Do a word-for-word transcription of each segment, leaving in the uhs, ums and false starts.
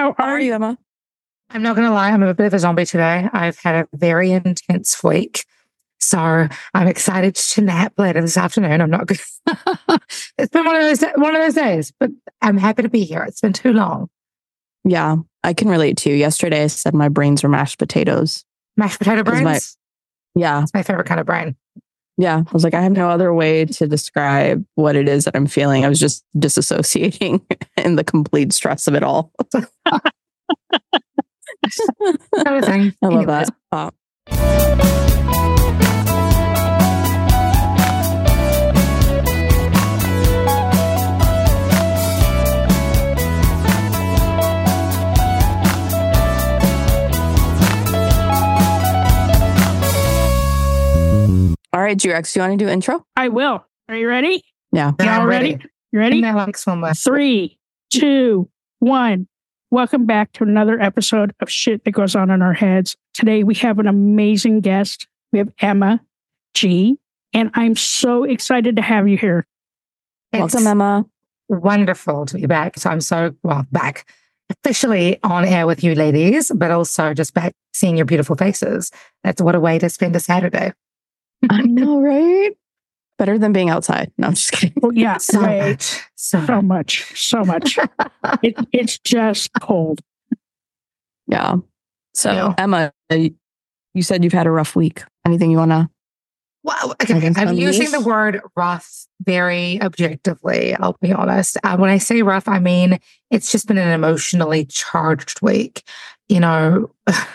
How How are are you? you, Emma? I'm not going to lie, I'm a bit of a zombie today. I've had a very intense week. So I'm excited to nap later this afternoon. I'm not good. It's been one of those one of those days, but I'm happy to be here. It's been too long. Yeah, I can relate to you. Yesterday, I said my brains were mashed potatoes. Mashed potato It was brains. my- Yeah, It's my favorite kind of brain. yeah. I was like, I have no other way to describe what it is that I'm feeling. I was just disassociating in the complete stress of it all. Kind of thing. I love Anyways. that. Uh, all right, G-Rex, do you want to do intro? I will. Are you ready? Yeah. Yeah, Y'all I'm ready? ready. You ready? And I like swim with. Three, two, one. Welcome back to another episode of Shit That Goes On in Our Heads. Today we have an amazing guest. We have Emma G. And I'm so excited to have you here. It's Welcome, Emma. wonderful to be back. So I'm so, well, back officially on air with you ladies, but also just back seeing your beautiful faces. That's what a way to spend a Saturday. I know, right? Better than being outside. No, I'm just kidding. Oh, yeah, So way, much. So so much, so much. It, it's just cold. Yeah. So, Yeah. Emma, you you said you've had a rough week. Anything you want to? Well, I okay, guess I'm I'm using used. the word rough very objectively, I'll be honest. Uh, when I say rough, I mean it's just been an emotionally charged week. You know,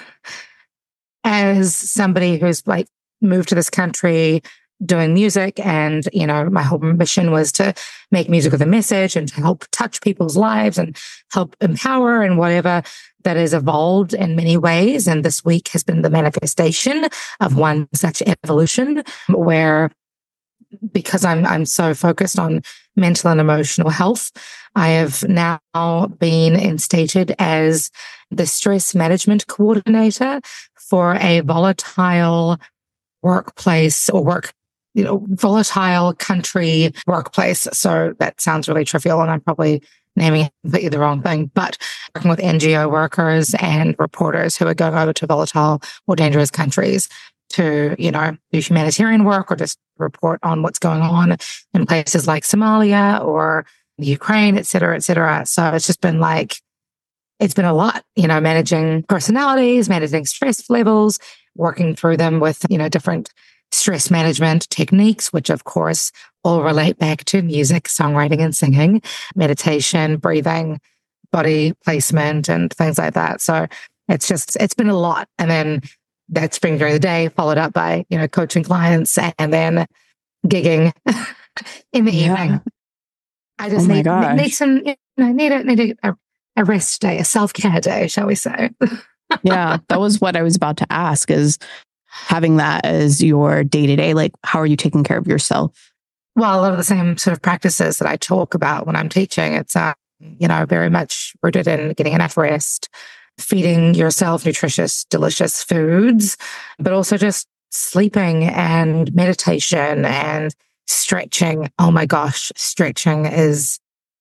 as somebody who's like moved to this country doing music, and, you know, my whole mission was to make music with a message and to help touch people's lives and help empower and whatever, that has evolved in many ways. And this week has been the manifestation of one such evolution where, because I'm I'm so focused on mental and emotional health, I have now been instated as the stress management coordinator for a volatile workplace or work, you know, volatile country workplace. So that sounds really trivial, and I'm probably naming completely the wrong thing, but working with N G O workers and reporters who are going over to volatile or dangerous countries to, you know, do humanitarian work or just report on what's going on in places like Somalia or Ukraine, et cetera, et cetera. So it's just been like, it's been a lot, you know, managing personalities, managing stress levels, working through them with, you know, different stress management techniques, which of course all relate back to music, songwriting and singing, meditation, breathing, body placement and things like that. So it's just, it's been a lot. And then that's been during the day, followed up by, you know, coaching clients and then gigging in the Yeah. evening. I just Oh my need, gosh. need some, you know, need a, need a, a rest day, a self-care day, shall we say. Yeah, that was what I was about to ask, is having that as your day-to-day, like, how are you taking care of yourself? Well, a lot of the same sort of practices that I talk about when I'm teaching, it's, uh, you know, very much rooted in getting enough rest, feeding yourself nutritious, delicious foods, but also just sleeping and meditation and stretching. Oh my gosh, stretching is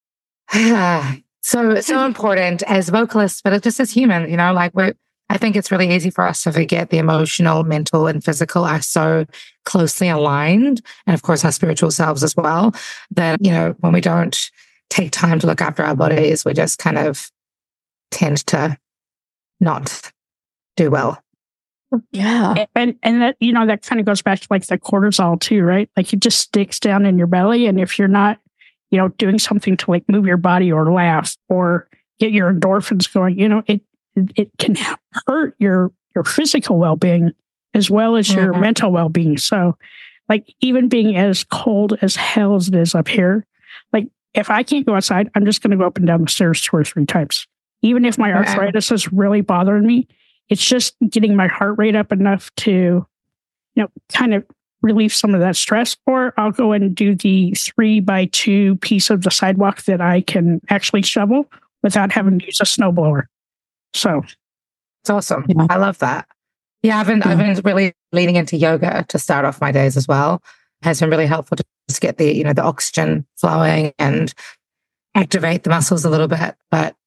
so, so important as vocalists, but just as humans, you know, like we're, I think it's really easy for us to forget the emotional, mental, and physical are so closely aligned. And of course, our spiritual selves as well, that, you know, when we don't take time to look after our bodies, we just kind of tend to not do well. Yeah. And and that, you know, that kind of goes back to like the cortisol too, right? Like it just sticks down in your belly. And if you're not, you know, doing something to like move your body or laugh or get your endorphins going, you know, it it can hurt your your physical well-being as well as your Mhm. mental well-being. So like even being as cold as hell as it is up here, like if I can't go outside, I'm just going to go up and down the stairs two or three times. Even if my Okay. arthritis is really bothering me, it's just getting my heart rate up enough to, you know, kind of relieve some of that stress. Or I'll go and do the three by two piece of the sidewalk that I can actually shovel without having to use a snowblower. So It's awesome. Yeah. I love that. Yeah, I've been I've been really leaning into yoga to start off my days as well. It has been really helpful to just get the, you know, the oxygen flowing and activate the muscles a little bit. But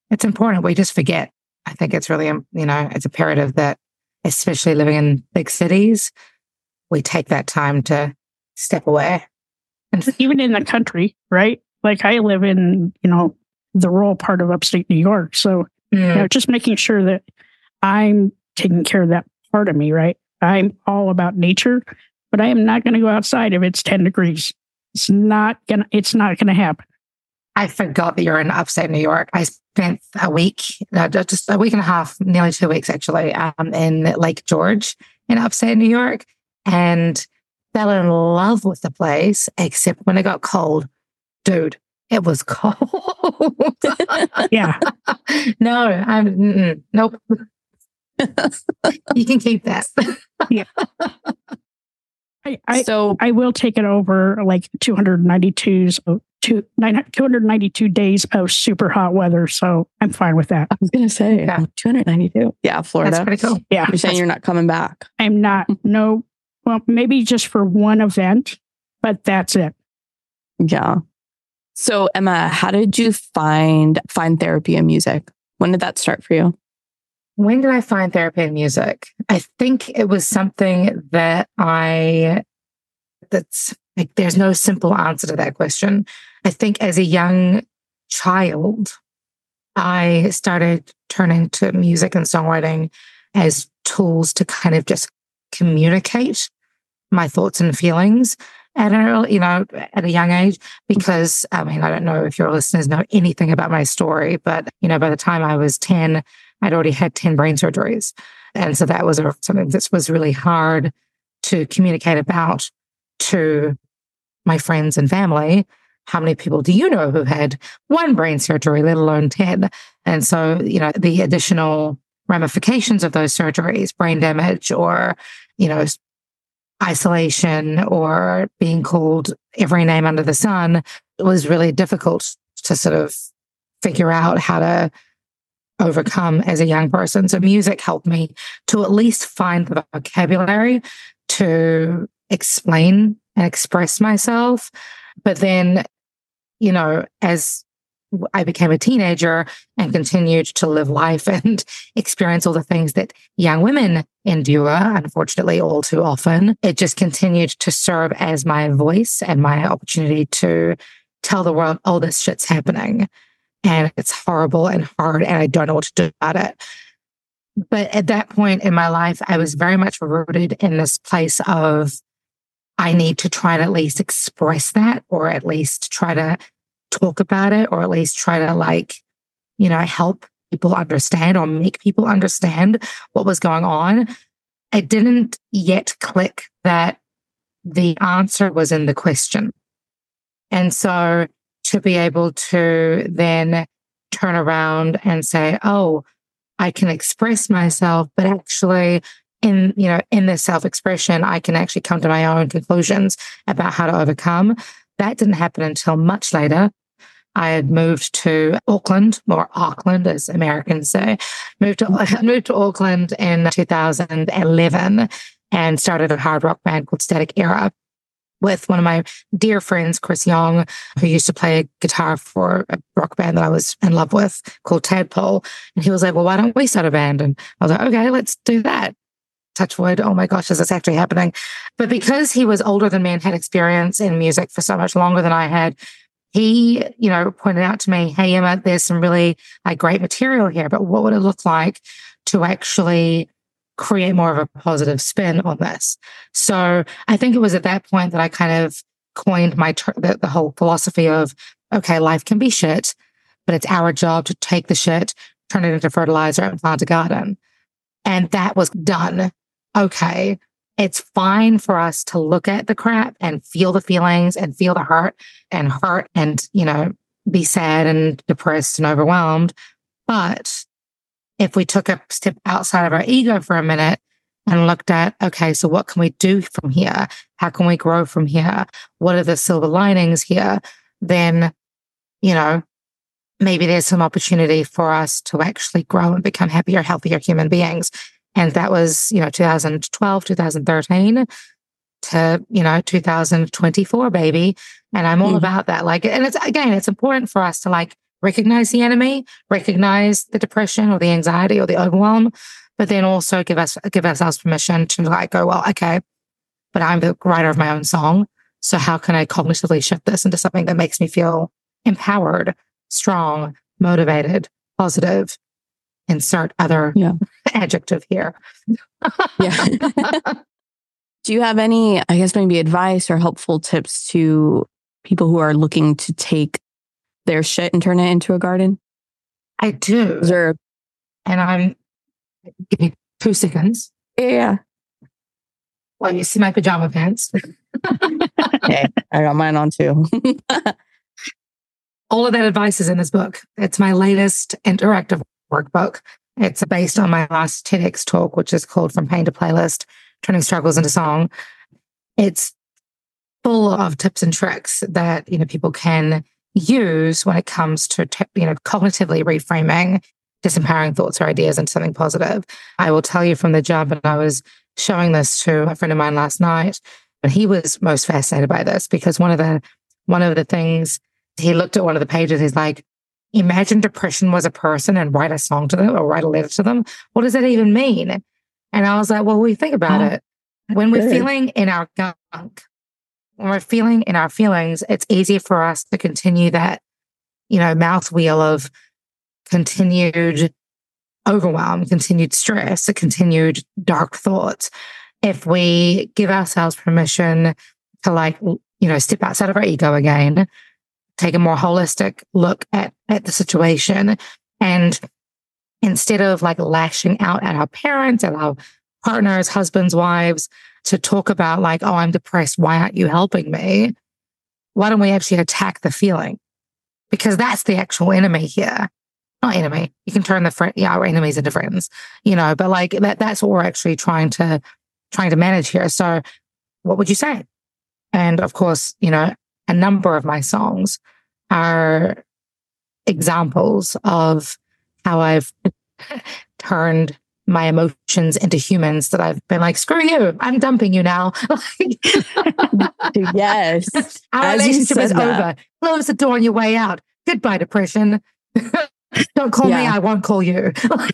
it's important. We just forget. I think it's really, um, you know, it's imperative that, especially living in big cities, we take that time to step away. And even in the country, right? Like I live in, you know, the rural part of upstate New York. So, mm. you know, just making sure that I'm taking care of that part of me, right? I'm all about nature, but I am not going to go outside if it's ten degrees. It's not gonna, it's not going to happen. I forgot that you're in upstate New York. I spent a week, uh, just a week and a half, nearly two weeks actually, um, in Lake George in upstate New York, and fell in love with the place, except when it got cold. Dude, it was cold. Yeah. No, I'm, mm-mm, nope. You can keep that. Yeah. I, I, so I will take it over like two hundred ninety-twos, two, nine, two hundred ninety-two days of super hot weather. So I'm fine with that. I was going to say, yeah. two hundred ninety-two. Yeah, Florida. That's pretty cool. Yeah. You're saying you're not coming back. I'm not. No. Well, maybe just for one event, but that's it. Yeah. So Emma, how did you find find therapy in music? When did that start for you? When did I find therapy in music? I think it was something that I, that's like, there's no simple answer to that question. I think as a young child, I started turning to music and songwriting as tools to kind of just communicate my thoughts and feelings at an early, you know, at a young age, because I mean, I don't know if your listeners know anything about my story, but you know, by the time I was ten, I'd already had ten brain surgeries. And so that was a, something that was really hard to communicate about to my friends and family. How many people do you know who had one brain surgery, let alone ten? And so, you know, the additional ramifications of those surgeries, brain damage or, you know, isolation or being called every name under the sun, it was really difficult to sort of figure out how to overcome as a young person. So music helped me to at least find the vocabulary to explain and express myself. But then, you know, as I became a teenager and continued to live life and experience all the things that young women endure, unfortunately, all too often, it just continued to serve as my voice and my opportunity to tell the world, oh, this shit's happening. And it's horrible and hard, and I don't know what to do about it. But at that point in my life, I was very much rooted in this place of, I need to try to at least express that, or at least try to talk about it, or at least try to, like, you know, help people understand or make people understand what was going on. It didn't yet click that the answer was in the question. And so to be able to then turn around and say, oh, I can express myself, but actually in, you know, in this self-expression, I can actually come to my own conclusions about how to overcome. That didn't happen until much later. I had moved to Auckland, or Auckland, as Americans say, moved to, moved to Auckland in two thousand eleven and started a hard rock band called Static Era with one of my dear friends, Chris Young, who used to play guitar for a rock band that I was in love with called Tadpole. And he was like, well, why don't we start a band? And I was like, okay, let's do that. Touch wood. Oh my gosh, is this actually happening? But because he was older than me and had experience in music for so much longer than I had, he, you know, pointed out to me, hey, Emma, there's some really like, great material here, but what would it look like to actually create more of a positive spin on this? So I think it was at that point that I kind of coined my ter- the, the whole philosophy of, okay, life can be shit, but it's our job to take the shit, turn it into fertilizer, and plant a garden. And that was done. Okay, it's fine for us to look at the crap and feel the feelings and feel the hurt and hurt and, you know, be sad and depressed and overwhelmed. But if we took a step outside of our ego for a minute and looked at, okay, so what can we do from here? How can we grow from here? What are the silver linings here? Then, you know, maybe there's some opportunity for us to actually grow and become happier, healthier human beings. And that was, you know, two thousand twelve, two thousand thirteen to, you know, two thousand twenty-four, baby. And I'm all mm. about that. Like, and it's, again, it's important for us to like recognize the enemy, recognize the depression or the anxiety or the overwhelm, but then also give us give ourselves permission to like go, well, okay, but I'm the writer of my own song. So how can I cognitively shift this into something that makes me feel empowered, strong, motivated, positive? Insert other yeah. adjective here. Yeah. Do you have any, I guess, maybe advice or helpful tips to people who are looking to take their shit and turn it into a garden? I do. Is there... And I'm, give me two seconds. Yeah. Well, you see my pajama pants. Okay, I got mine on too. All of that advice is in this book. It's my latest interactive workbook. It's based on my last TEDx talk, which is called From Pain to Playlist, Turning Struggles into Song. It's full of tips and tricks that, you know, people can use when it comes to, you know, cognitively reframing disempowering thoughts or ideas into something positive. I will tell you from the jump, and I was showing this to a friend of mine last night, and he was most fascinated by this because one of the one of the things he looked at one of the pages, he's like, imagine depression was a person and write a song to them or write a letter to them. What does that even mean? And I was like, well, we think about oh, it. When we're good. feeling in our gunk, when we're feeling in our feelings, it's easy for us to continue that, you know, mouth wheel of continued overwhelm, continued stress, continued dark thoughts. If we give ourselves permission to, like, you know, step outside of our ego again, take a more holistic look at, at the situation, and instead of like lashing out at our parents, at our partners, husbands, wives, to talk about like, oh, I'm depressed, why aren't you helping me? Why don't we actually attack the feeling? Because that's the actual enemy here. Not enemy. You can turn the friend, yeah, our enemies into friends, you know, but like that, that's what we're actually trying to, trying to manage here. So what would you say? And of course, you know, a number of my songs are examples of how I've turned my emotions into humans that I've been like, screw you, I'm dumping you now. Yes. Our As relationship is that. over. Close the door on your way out. Goodbye, depression. Don't call yeah. me, I won't call you.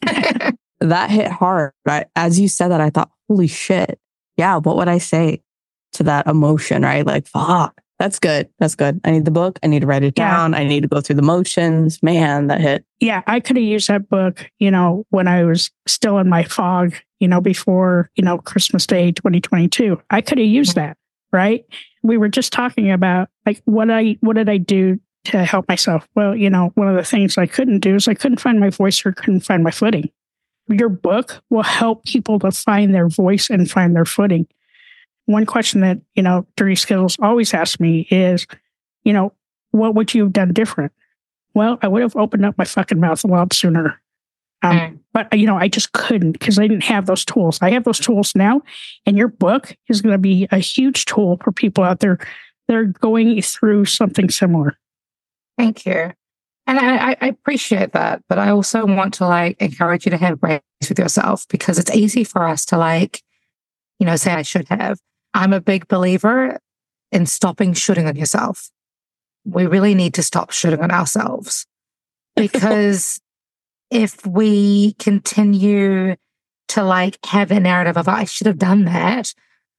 That hit hard. Right? As you said that, I thought, holy shit. Yeah, what would I say to that emotion, right? Like, fuck, that's good. That's good. I need the book. I need to write it yeah. down. I need to go through the motions. Man, that hit. Yeah, I could have used that book, you know, when I was still in my fog, you know, before, you know, Christmas Day twenty twenty-two. I could have used that, right? We were just talking about, like, what I what did I do to help myself? Well, you know, one of the things I couldn't do is I couldn't find my voice or couldn't find my footing. Your book will help people to find their voice and find their footing. One question that, you know, Dirty Skittles always asks me is, you know, what would you have done different? Well, I would have opened up my fucking mouth a lot sooner. Um, mm. But, you know, I just couldn't because I didn't have those tools. I have those tools now. And your book is going to be a huge tool for people out there that are going through something similar. Thank you. And I, I appreciate that. But I also want to, like, encourage you to have grace with yourself, because it's easy for us to, like, you know, say I should have. I'm a big believer in stopping shooting on yourself. We really need to stop shooting on ourselves, because if we continue to, like, have a narrative of, I should have done that.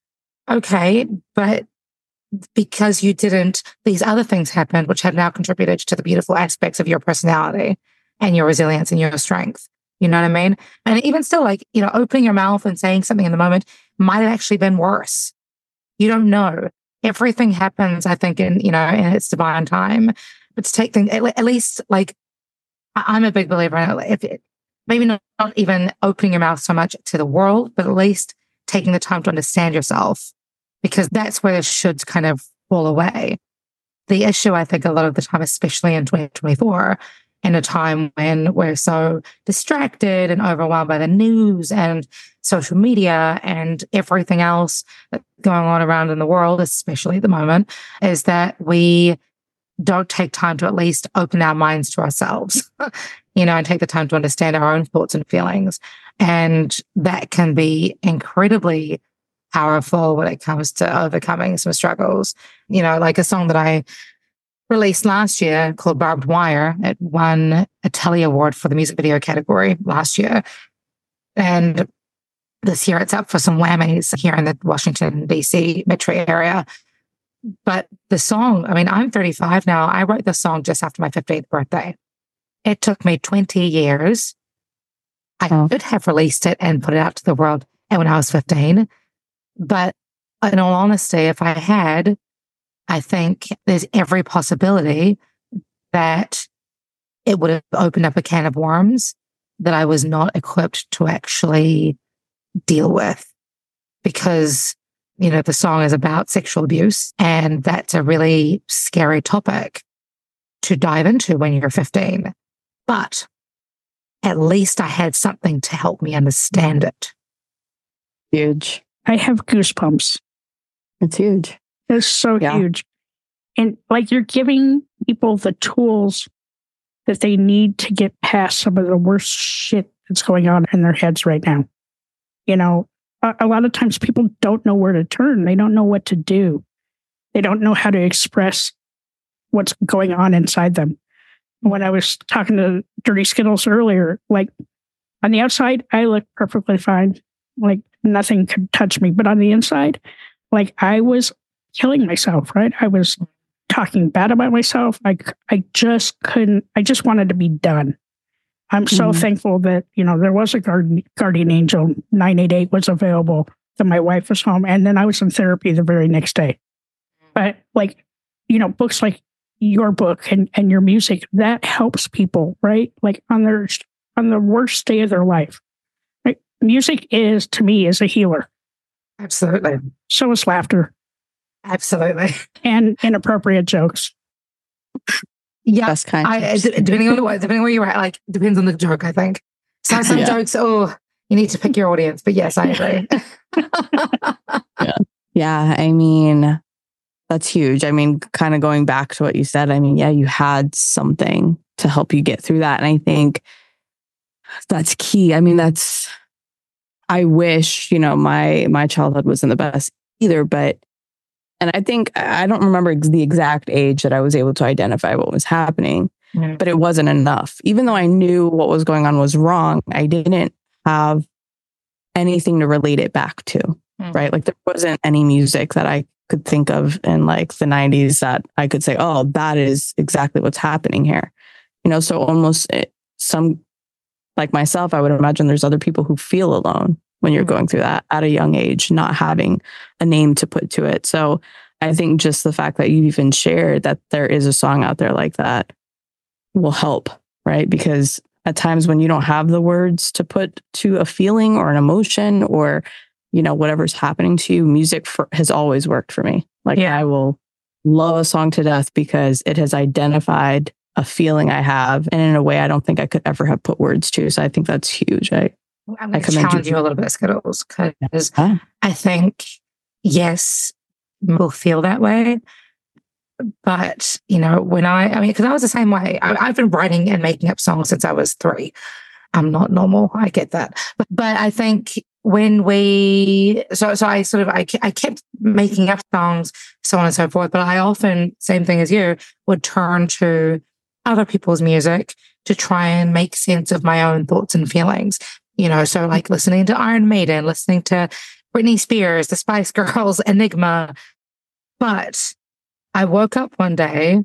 Okay. But because you didn't, these other things happened, which have now contributed to the beautiful aspects of your personality and your resilience and your strength. You know what I mean? And even still, like, you know, opening your mouth and saying something in the moment might have actually been worse. You don't know. Everything happens, I think, in, you know, in its divine time. But to take things, at, at least, like, I'm a big believer in it. If it, maybe not, not even opening your mouth so much to the world, but at least taking the time to understand yourself, because that's where the shoulds kind of fall away. The issue, I think, a lot of the time, especially in twenty twenty-four, in a time when we're so distracted and overwhelmed by the news and social media and everything else that's going on around in the world, especially at the moment, is that we don't take time to at least open our minds to ourselves, you know, and take the time to understand our own thoughts and feelings. And that can be incredibly powerful when it comes to overcoming some struggles. You know, like a song that I released last year called Barbed Wire. It won a Telly Award for the music video category last year. And this year it's up for some Whammies here in the Washington, D C metro area. But the song, I mean, I'm thirty-five now. I wrote the song just after my fifteenth birthday. It took me twenty years. I oh. could have released it and put it out to the world when I was fifteen. But in all honesty, if I had, I think there's every possibility that it would have opened up a can of worms that I was not equipped to actually deal with. Because, you know, the song is about sexual abuse, and that's a really scary topic to dive into when you're fifteen. But at least I had something to help me understand it. Huge. I have goosebumps. It's huge. It's so yeah. huge. And like, you're giving people the tools that they need to get past some of the worst shit that's going on in their heads right now. You know, a, a lot of times people don't know where to turn. They don't know what to do. They don't know how to express what's going on inside them. When I was talking to Dirty Skittles earlier, like, on the outside, I look perfectly fine. Like, nothing could touch me. But on the inside, like, I was killing myself, right? I was talking bad about myself. I, I just couldn't, I just wanted to be done. I'm so mm-hmm. thankful that, you know, there was a guardian, guardian angel. nine eight eight was available, that my wife was home. And then I was in therapy the very next day. But, like, you know, books like your book and, and your music, that helps people, right? Like, on their, on the worst day of their life. Right? Music is, to me, is a healer. Absolutely. So is laughter. Absolutely. And inappropriate jokes. Yeah. That's kind I, of depending on the way, depending on where you're at, like, depends on the joke, I think. So some yeah. jokes, oh, you need to pick your audience. But yes, I agree. yeah. yeah. I mean, that's huge. I mean, kind of going back to what you said, I mean, yeah, you had something to help you get through that. And I think that's key. I mean, that's, I wish, you know, my, my childhood wasn't the best either, but, and I think, I don't remember the exact age that I was able to identify what was happening, mm-hmm. but it wasn't enough. Even though I knew what was going on was wrong, I didn't have anything to relate it back to, mm-hmm. right? Like, there wasn't any music that I could think of in like the nineties that I could say, oh, that is exactly what's happening here. You know, so almost it, some, like myself, I would imagine there's other people who feel alone when you're going through that at a young age, not having a name to put to it. So I think just the fact that you even shared that there is a song out there like that will help, right? Because at times when you don't have the words to put to a feeling or an emotion or, you know, whatever's happening to you, music for, has always worked for me. Like, yeah. I will love a song to death because it has identified a feeling I have, and in a way I don't think I could ever have put words to. So I think that's huge. I, I'm going to challenge you. you a little bit, Skittles, because yeah. I think, yes, we'll feel that way. But, you know, when I, I mean, because I was the same way. I, I've been writing and making up songs since I was three. I'm not normal. I get that. But, but I think when we, so so I sort of, I, I kept making up songs, so on and so forth. But I often, same thing as you, would turn to other people's music to try and make sense of my own thoughts and feelings. You know, so like listening to Iron Maiden, listening to Britney Spears, the Spice Girls, Enigma. But I woke up one day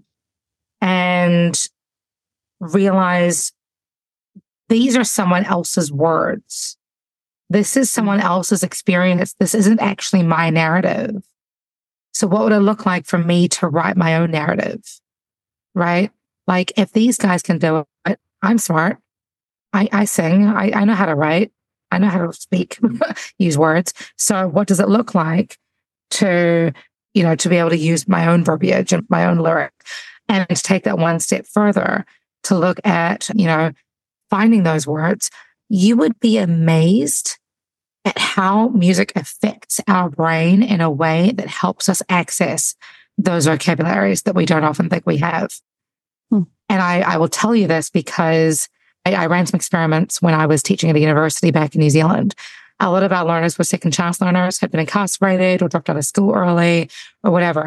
and realized these are someone else's words. This is someone else's experience. This isn't actually my narrative. So what would it look like for me to write my own narrative? Right? Like, if these guys can do it, I'm smart. I, I sing. I, I know how to write. I know how to speak, use words. So what does it look like to, you know, to be able to use my own verbiage and my own lyric, and to take that one step further to look at, you know, finding those words? You would be amazed at how music affects our brain in a way that helps us access those vocabularies that we don't often think we have. Hmm. And I, I will tell you this because I, I ran some experiments when I was teaching at a university back in New Zealand. A lot of our learners were second chance learners, had been incarcerated or dropped out of school early or whatever.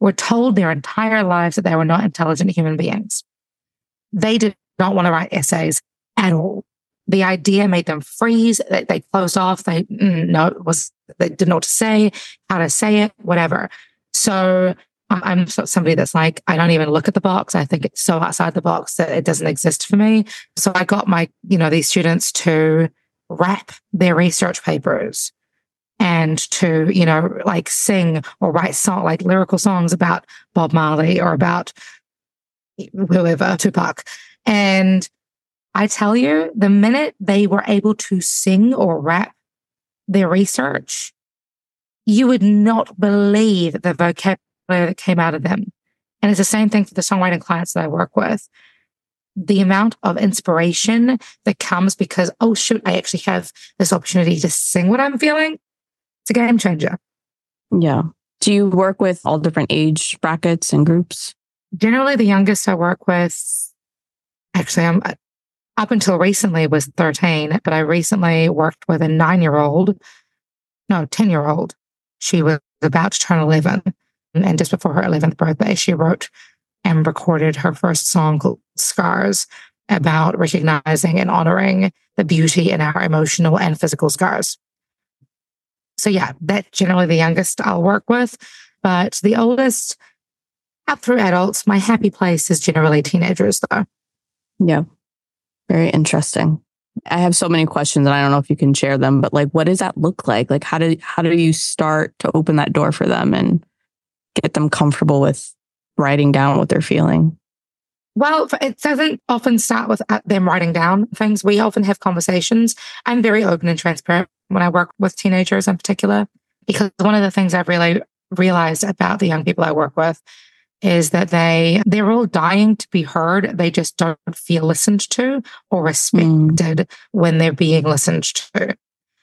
were told their entire lives that they were not intelligent human beings. They did not want to write essays at all. The idea made them freeze. They, they closed off. They mm, no, it was they didn't know what to say, how to say it, whatever. So I'm, I'm somebody that's like, I don't even look at the box. I think it's so outside the box that it doesn't exist for me. So I got my, you know, these students to rap their research papers and to, you know, like sing or write song, like lyrical songs about Bob Marley or about whoever, Tupac. And I tell you, the minute they were able to sing or rap their research, you would not believe the vocabulary that came out of them. And it's the same thing for the songwriting clients that I work with. The amount of inspiration that comes because, oh, shoot, I actually have this opportunity to sing what I'm feeling. It's a game changer. Yeah. Do you work with all different age brackets and groups? Generally, the youngest I work with, actually, I'm up until recently was thirteen, but I recently worked with a nine-year-old, no, ten-year-old. She was about to turn eleven. And just before her eleventh birthday, she wrote and recorded her first song called Scars, about recognizing and honoring the beauty in our emotional and physical scars. So yeah, that's generally the youngest I'll work with. But the oldest, up through adults, my happy place is generally teenagers though. Yeah. Very interesting. I have so many questions and I don't know if you can share them, but like, what does that look like? Like, how do, how do you start to open that door for them and get them comfortable with writing down what they're feeling? Well, it doesn't often start with them writing down things. We often have conversations. I'm very open and transparent when I work with teenagers in particular, because one of the things I've really realized about the young people I work with is that they, they're all dying to be heard. They just don't feel listened to or respected mm. when they're being listened to.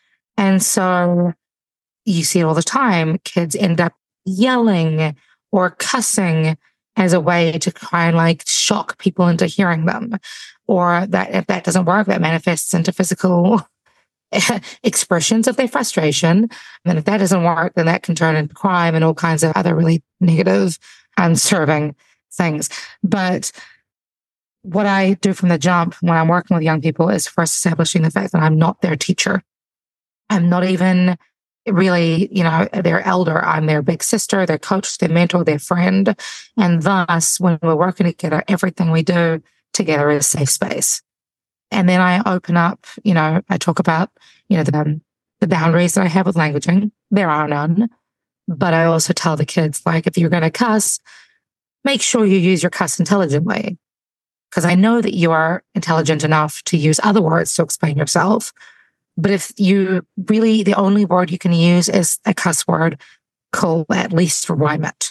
And so you see it all the time. Kids end up yelling or cussing as a way to try and like shock people into hearing them. Or that if that doesn't work, that manifests into physical expressions of their frustration. And if that doesn't work, then that can turn into crime and all kinds of other really negative, unserving things. But what I do from the jump when I'm working with young people is first establishing the fact that I'm not their teacher. I'm not even really, you know, their elder. I'm their big sister, their coach, their mentor, their friend. And thus, when we're working together, everything we do together is safe space. And then I open up, you know, I talk about, you know, the, um, the boundaries that I have with languaging. There are none. But I also tell the kids, like, if you're going to cuss, make sure you use your cuss intelligently. Because I know that you are intelligent enough to use other words to explain yourself. But if you really, the only word you can use is a cuss word, cool, at least rhyme it.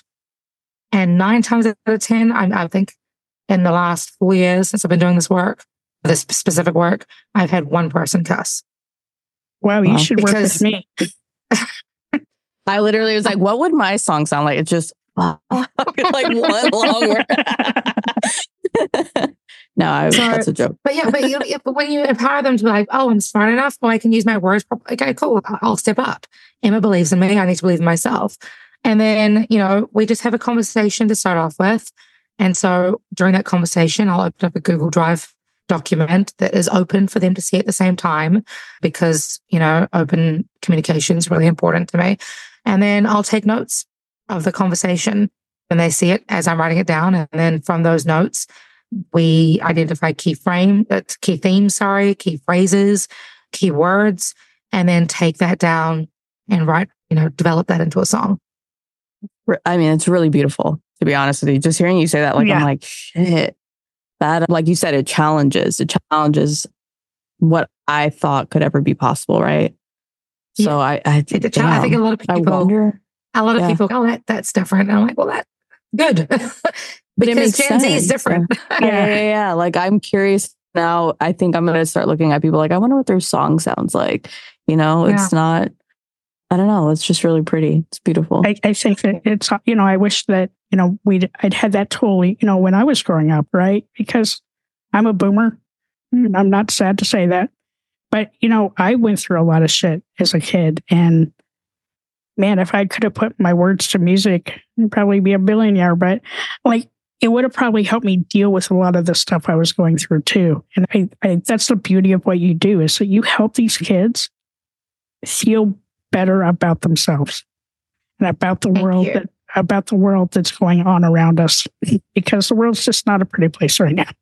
And nine times out of ten, I, I think in the last four years since I've been doing this work, this specific work, I've had one person cuss. Wow, you wow. should work because, with me. I literally was like, what would my song sound like? It's just like one long word. No, I, so, that's a joke. But yeah, but, you, but when you empower them to be like, oh, I'm smart enough, oh, I can use my words properly. Okay, cool. I'll step up. Emma believes in me. I need to believe in myself. And then, you know, we just have a conversation to start off with. And so during that conversation, I'll open up a Google Drive document that is open for them to see at the same time because, you know, open communication is really important to me. And then I'll take notes of the conversation when they see it as I'm writing it down. And then from those notes, we identify key frame, that's key themes, sorry, key phrases, key words, and then take that down and write, you know, develop that into a song. I mean, it's really beautiful, to be honest with you. Just hearing you say that, like, yeah. I'm like, shit. That, like you said, it challenges. It challenges what I thought could ever be possible, right? So yeah. I, I, it, damn, I think a lot of people, wonder, a lot of yeah. people, oh, that that's different. And I'm like, well, that's good. But because Gen Z is different. Yeah. yeah, yeah, yeah. Like, I'm curious now. I think I'm going to start looking at people like, I wonder what their song sounds like. You know, it's yeah. not, I don't know. It's just really pretty. It's beautiful. I, I think that it's, you know, I wish that, you know, we'd, I'd had that tool, you know, when I was growing up, right? Because I'm a boomer. And I'm not sad to say that. But, you know, I went through a lot of shit as a kid. And man, if I could have put my words to music, I'd probably be a billionaire. But like, it would have probably helped me deal with a lot of the stuff I was going through too. And I, I that's the beauty of what you do, is that you help these kids feel better about themselves and about the Thank world you. that about the world that's going on around us, because the world's just not a pretty place right now.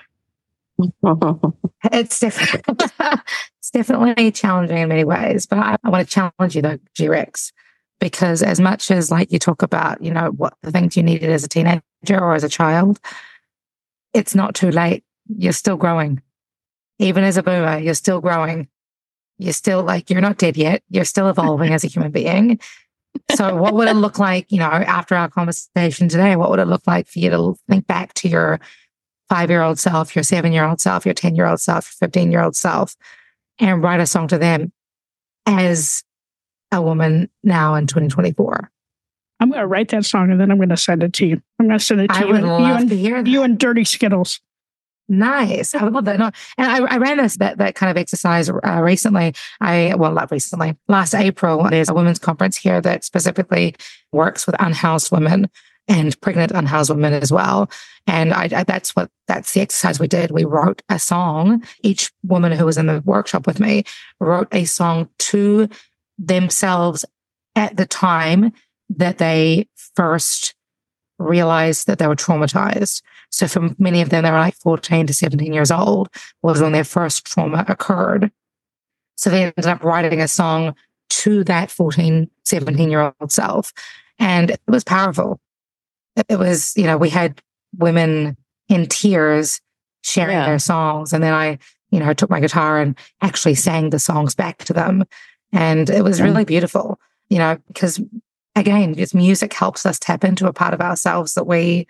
It's definitely, it's definitely challenging in many ways, but I, I want to challenge you though, G-Rex, because as much as like you talk about, you know, what the things you needed as a teenager or as a child, it's not too late. You're still growing. Even as a boomer, you're still growing. You're still like, you're not dead yet. You're still evolving as a human being. So what would it look like, you know, after our conversation today? What would it look like for you to think back to your five-year-old self, your seven-year-old self, your ten-year-old self, your fifteen-year-old self, and write a song to them as a woman now in twenty twenty-four? I'm going to write that song and then I'm going to send it to you. I'm going to send it to I you. would and, love you and, to hear that. You and Dirty Skittles. Nice. I would love that. No, and I, I ran this that that kind of exercise uh, recently. I well, not recently. Last April, there's a women's conference here that specifically works with unhoused women and pregnant unhoused women as well. And I, I that's what that's the exercise we did. We wrote a song. Each woman who was in the workshop with me wrote a song to themselves at the time that they first realized that they were traumatized. So for many of them, they were like fourteen to seventeen years old was when their first trauma occurred. So they ended up writing a song to that fourteen, seventeen year old self. And it was powerful. It was, you know, we had women in tears sharing Yeah. their songs. And then I, you know, took my guitar and actually sang the songs back to them. And it was Yeah. really beautiful, you know, because again, just music helps us tap into a part of ourselves that we,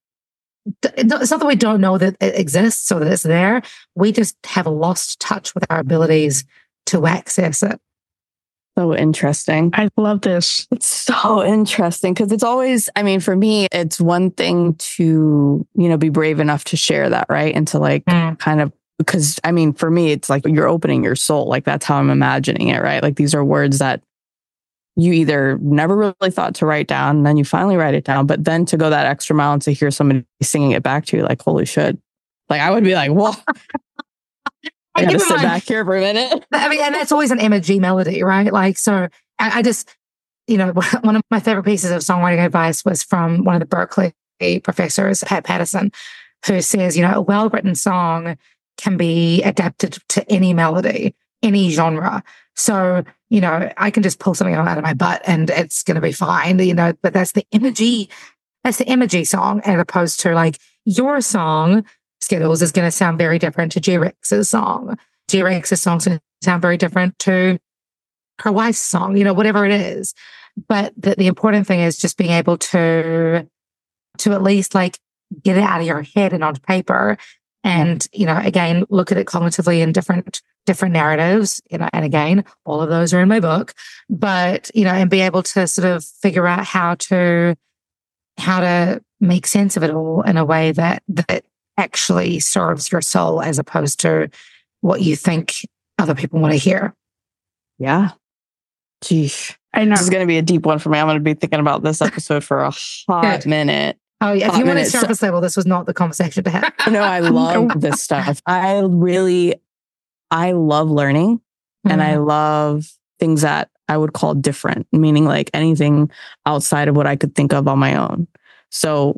it's not that we don't know that it exists or that it's there. We just have lost touch with our abilities to access it. So interesting. I love this. It's so interesting because it's always, I mean, for me, it's one thing to, you know, be brave enough to share that, right? And to like Mm. kind of, because I mean, for me, it's like you're opening your soul. Like that's how I'm imagining it, right? Like these are words that you either never really thought to write down, and then you finally write it down, but then to go that extra mile and to hear somebody singing it back to you, like, holy shit. Like I would be like, whoa. I gotta sit back here for a minute. I mean, and that's always an Emma G melody, right? Like, so I, I just, you know, one of my favorite pieces of songwriting advice was from one of the Berkeley professors, Pat Patterson, who says, you know, a well-written song can be adapted to any melody, any genre. So, you know, I can just pull something out of my butt and it's going to be fine, you know, but that's the Emma G, that's the Emma G song, as opposed to like your song, Skittles, is going to sound very different to G-Rex's song. G-Rex's song is going to sound very different to her wife's song, you know, whatever it is. But the, the important thing is just being able to, to at least like get it out of your head and onto paper. And, you know, again, look at it cognitively in different, different narratives, you know, and again, all of those are in my book, but, you know, and be able to sort of figure out how to, how to make sense of it all in a way that, that actually serves your soul as opposed to what you think other people want to hear. Yeah. Geesh. I know. This is going to be a deep one for me. I'm going to be thinking about this episode for a hot Good. minute. Oh, yeah. If Hot you want to minute. surface level, this was not the conversation to have. No, I love this stuff. I really, I love learning and I love things that I would call different, meaning like anything outside of what I could think of on my own. So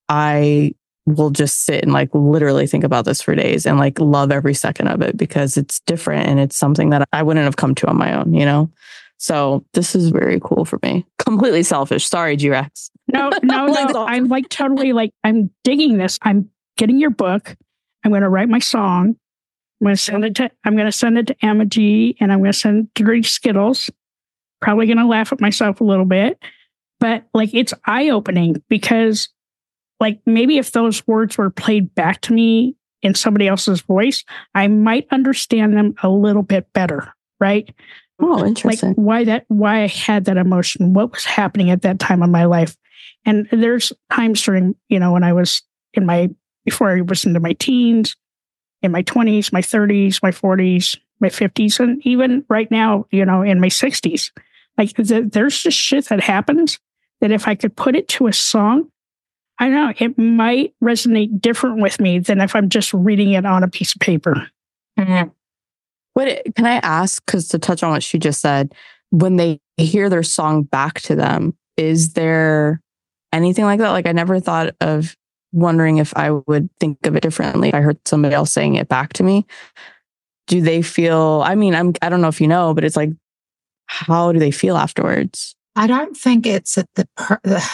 I will just sit and like literally think about this for days and like love every second of it because it's different and it's something that I wouldn't have come to on my own, you know? So this is very cool for me. Completely selfish. Sorry, G-Rex. No, no, no. I'm like totally like, I'm digging this. I'm getting your book. I'm going to write my song. I'm going to send it to, I'm going to send it to Emma G and I'm going to send it to Dirty Skittles. Probably going to laugh at myself a little bit, but like, it's eye opening because like maybe if those words were played back to me in somebody else's voice, I might understand them a little bit better. Right. Oh, interesting. Like why that, why I had that emotion, what was happening at that time in my life. And there's times during, you know, when I was in my, before I was into my teens, in my twenties, my thirties, my forties, my fifties, and even right now, you know, in my sixties, Like th- there's just shit that happens that if I could put it to a song, I don't know, it might resonate different with me than if I'm just reading it on a piece of paper. Mm-hmm. What can I ask? Because to touch on what she just said, when they hear their song back to them, is there anything like that? Like I never thought of wondering if I would think of it differently if I heard somebody else saying it back to me. Do they feel, I mean, I'm, I don't know if you know, but it's like, how do they feel afterwards? I don't think it's at the, per, the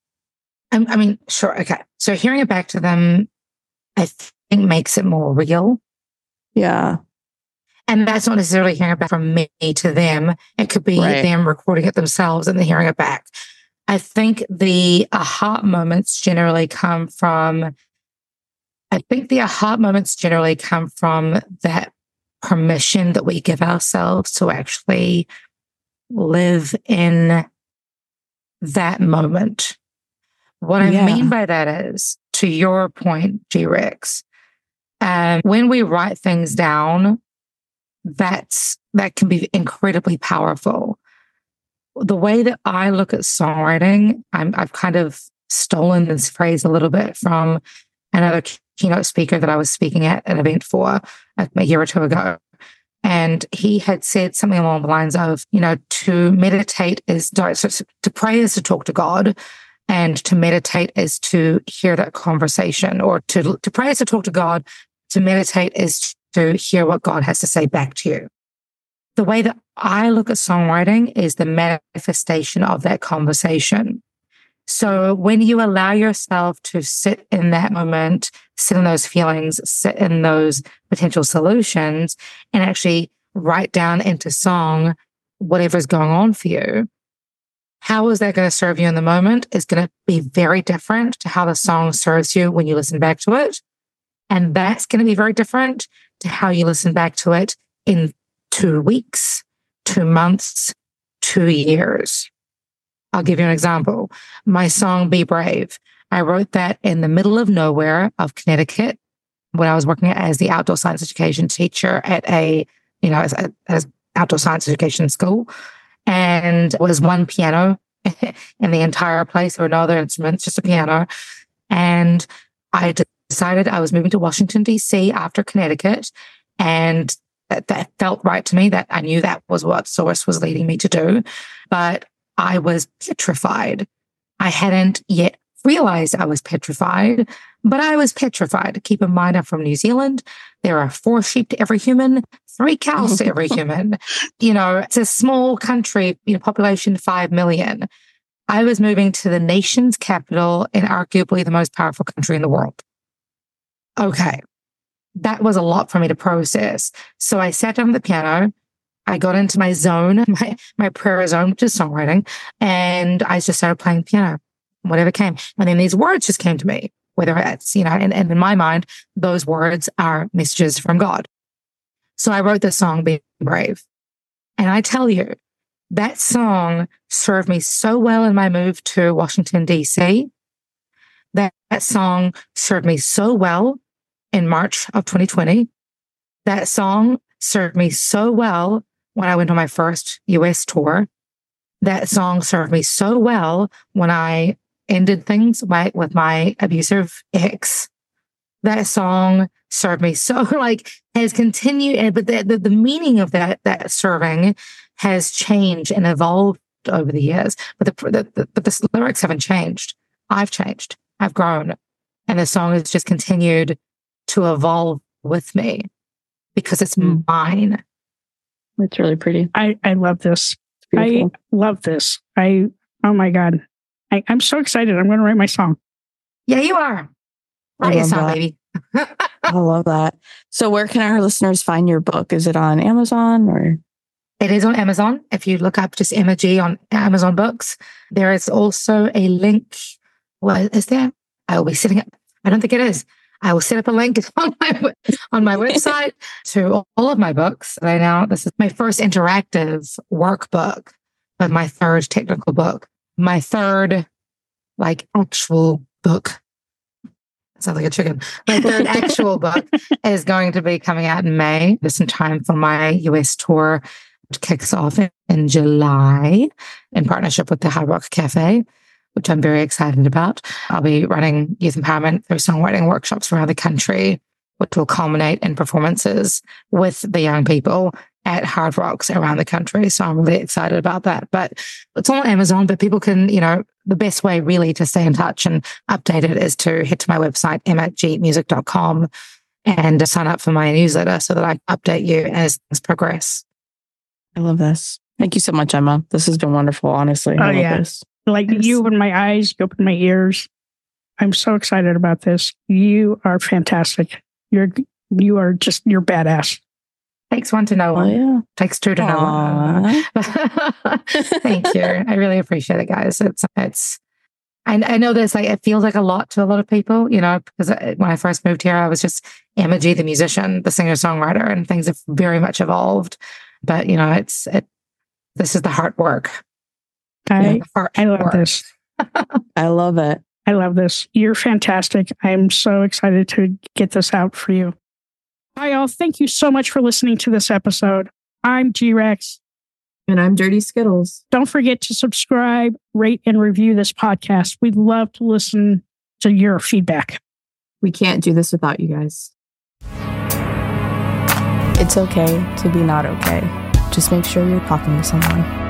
I, I mean, sure. Okay. So hearing it back to them, I think makes it more real. Yeah. And that's not necessarily hearing it back from me to them. It could be Right. them recording it themselves and then hearing it back. I think the aha moments generally come from, I think the aha moments generally come from that permission that we give ourselves to actually live in that moment. What I Yeah. mean by that is, to your point, G-Rex, um, when we write things down, that's that can be incredibly powerful. The way that I look at songwriting, I'm, I've kind of stolen this phrase a little bit from another keynote speaker that I was speaking at an event for a year or two ago. And he had said something along the lines of, you know, to meditate is, to pray is to talk to God, and to meditate is to hear that conversation, or to, to pray is to talk to God, to meditate is to hear what God has to say back to you. The way that I look at songwriting is the manifestation of that conversation. So when you allow yourself to sit in that moment, sit in those feelings, sit in those potential solutions, and actually write down into song whatever's going on for you, how is that going to serve you in the moment is going to be very different to how the song serves you when you listen back to it. And that's going to be very different to how you listen back to it in two weeks, two months, two years. I'll give you an example. My song, Be Brave, I wrote that in the middle of nowhere of Connecticut when I was working as the outdoor science education teacher at a, you know, as, as outdoor science education school. And it was one piano in the entire place. There were no other instruments, just a piano. And I decided I was moving to Washington, D C after Connecticut. And that, that felt right to me, that I knew that was what Source was leading me to do. But I was petrified. I hadn't yet realized I was petrified, but I was petrified. Keep in mind, I'm from New Zealand. There are four sheep to every human, three cows to every human. You know, it's a small country, you know, population five million. I was moving to the nation's capital in arguably the most powerful country in the world. Okay. That was a lot for me to process. So I sat down at the piano. I got into my zone, my, my prayer zone, which is songwriting, and I just started playing piano, whatever came. And then these words just came to me, whether it's, you know, and, and in my mind, those words are messages from God. So I wrote this song, Be Brave. And I tell you, that song served me so well in my move to Washington, D C. That, that song served me so well in March of twenty twenty. That song served me so well when I went on my first U S tour. That song served me so well when I ended things right with my abusive ex. That song served me so, like, has continued, but the, the, the meaning of that, that serving has changed and evolved over the years. But the, the, the, but the lyrics haven't changed. I've changed. I've grown. And the song has just continued to evolve with me because it's mm. mine. It's really pretty. I, I love this. I love this. I, oh my God. I, I'm so excited. I'm going to write my song. Yeah, you are. Write your song, baby. I love that. So where can our listeners find your book? Is it on Amazon or? It is on Amazon. If you look up just Emma G on Amazon Books, there is also a link. Well, is there? I will be setting up. I don't think it is. I will set up a link on my on my website to all of my books. Right now, this is my first interactive workbook, but my third technical book, my third like actual book. Sounds like a chicken. My third actual book is going to be coming out in May, just in time for my U S tour kicks off in, in July in partnership with the Hard Rock Cafe, which I'm very excited about. I'll be running youth empowerment through songwriting workshops around the country, which will culminate in performances with the young people at Hard Rocks around the country. So I'm really excited about that. But it's all on Amazon, but people can, you know, the best way really to stay in touch and update it is to head to my website, emma g music dot com, and sign up for my newsletter so that I update you as things progress. I love this. Thank you so much, Emma. This has been wonderful, honestly. Oh, I love yeah. this. Like Yes. you open my eyes, you open my ears. I'm so excited about this. You are fantastic. You're, you are just, you're badass. Takes one to know Oh, one. yeah. Takes two to know one. Thank you. I really appreciate it, guys. It's, it's, I, I know this, like, it feels like a lot to a lot of people, you know, because when I first moved here, I was just Emma G, the musician, the singer songwriter, and things have very much evolved. But, you know, it's, it, this is the hard work. I, Yeah, the hard I love work. this. I love it. I love this. You're fantastic. I'm so excited to get this out for you. Hi, all. Thank you so much for listening to this episode. I'm G-Rex. And I'm Dirty Skittles. Don't forget to subscribe, rate, and review this podcast. We'd love to listen to your feedback. We can't do this without you guys. It's okay to be not okay. Just make sure you're talking to someone.